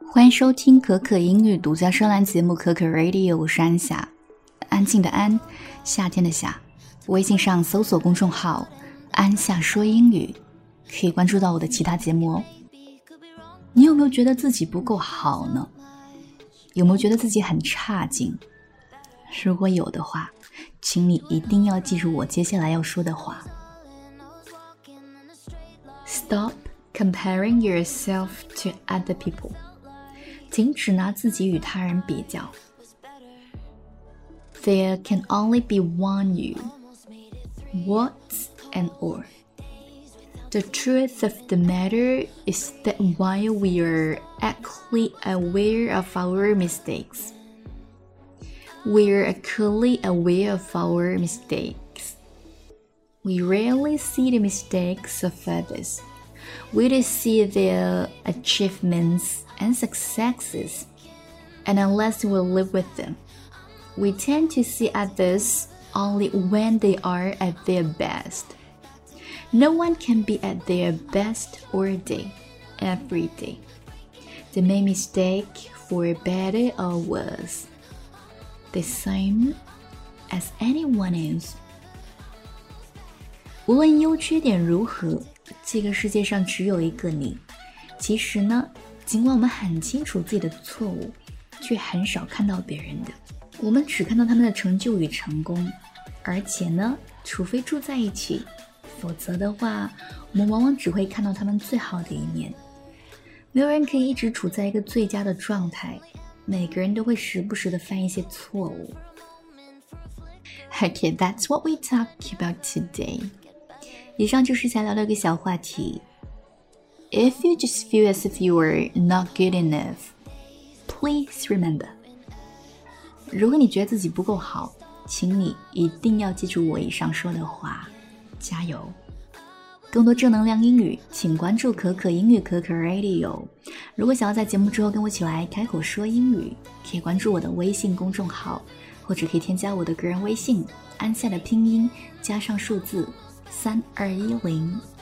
欢迎收听可可英语独家专栏节目可可 Radio， 我是安夏，安静的安，夏天的夏。微信上搜索公众号安夏说英语，可以关注到我的其他节目哦。你有没有觉得自己不够好呢？有没有觉得自己很差劲？如果有的话，请你一定要记住我接下来要说的话。Stop comparing yourself to other people. 停止拿自己与他人比较。There can only be one you. What and or. The truth of the matter is that while we are acutely aware of our mistakes, we are acutely aware of our mistakes. We rarely see the mistakes of others. We just see their achievements and successes, and unless we live with them, we tend to see others only when they are at their best. No one can be at their best all day, every day. They make mistake for better or worse, the same as anyone else. 无论优缺点如何，这个世界上只有一个你。其实呢，尽管我们很清楚自己的错误，却很少看到别人的。我们只看到他们的成就与成功，而且呢，除非住在一起，否则的话，我们往往只会看到他们最好的一面。没有人可以一直处在一个最佳的状态，每个人都会时不时的犯一些错误。Okay, that's what we talk about today. 以上就是想聊的一个小话题。If you just feel as if you are not good enough, please remember. 如果你觉得自己不够好，请你一定要记住我以上说的话，加油！更多正能量英语，请关注可可英语可可 Radio。如果想要在节目之后跟我一起来开口说英语，可以关注我的微信公众号，或者可以添加我的个人微信，安夏的拼音加上数字3210